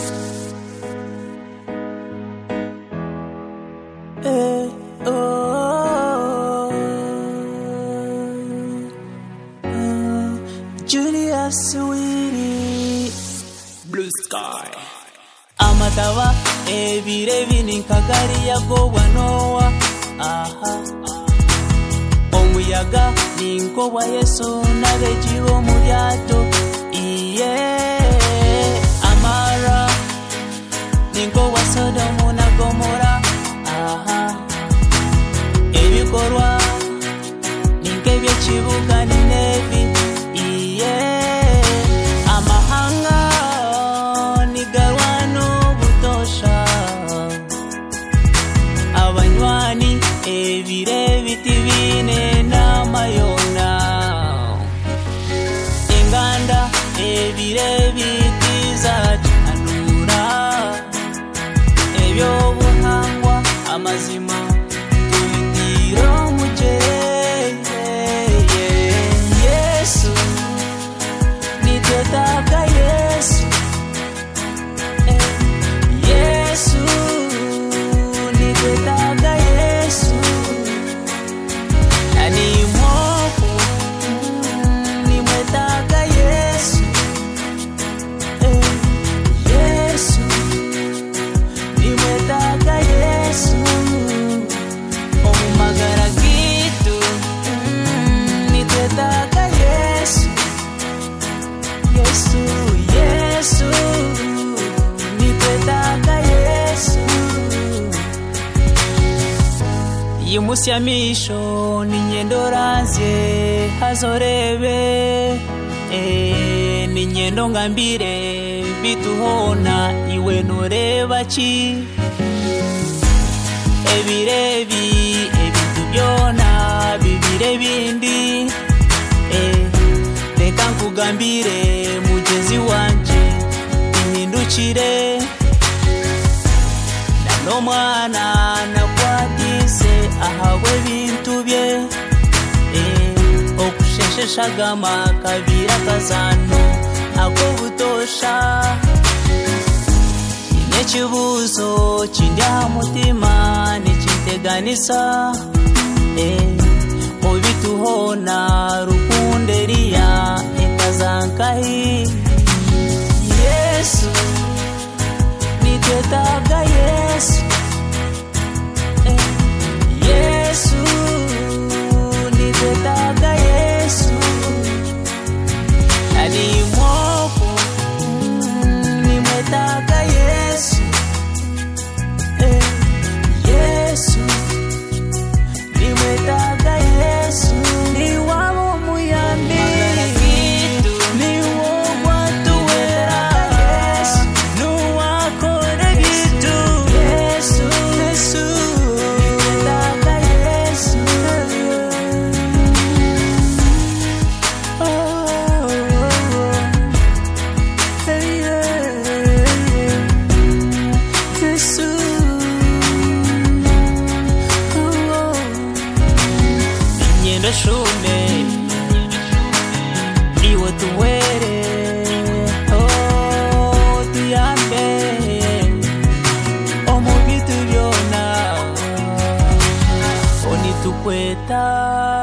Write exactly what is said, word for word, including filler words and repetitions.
Hey, oh, oh, Julius Willy, Blue Sky. Amataba ebire bini kagari yagobwa Nowa. Aha, omuyaga ninko wa Yesu nabejiwo mu lyato. Iye, amara ninko wa Sodomu na Gomora. Aha, ebikorwa ninke byekibuga Ninevi. Iye, amahanga nigarwano butosha. Abanywani ebire biti bine n'amayona. Enganda ebire biti zacanura. Ebyobuhangwa amazima tubitira mujeye. Yesu nitwetaaga Yesu. Yesu nitwetaaga Yesu. Ani mwofu nimwetaaga Yesu. Yesu nimwetaaga Yesu. Omumagara gitu nitwetaaga Yesu. Yesu, Yesu nitwetaaga Yesu. Yimusyamisho ninyendo ranzye hazorebe. Eh, ninyendo ngambire bituhona iwe noreba ki. Ebirebi ebitu byona bibire bindi. Eh, reka nkugambire mugezi wanje ihindukire. Nano mwana nakwatise ahawe bintu bye. Eh, okushesheshagama kabira kazano ako butosha. Nekibuzo kindya mutima nikiteganisa. Eh, mubituhona rukunderia ekazankahi. Yesu nitwetaaga Yesu. Yesu nitwetaaga Yesu. Ali mwofu nimwetaaga Yesu. Yesu nimwetaaga Yesu. Niwabo muyambi niwo gwatuwera. Nuwakore bitu Yesu. Yesu nimwetaaga Yesu. Oh, oh, oh. Hey, yeah, yeah. Yesu. Oh, oh. Ninyendo shume iwe tuwere. Oh, tuyambe omu bitu byona. Onitukweta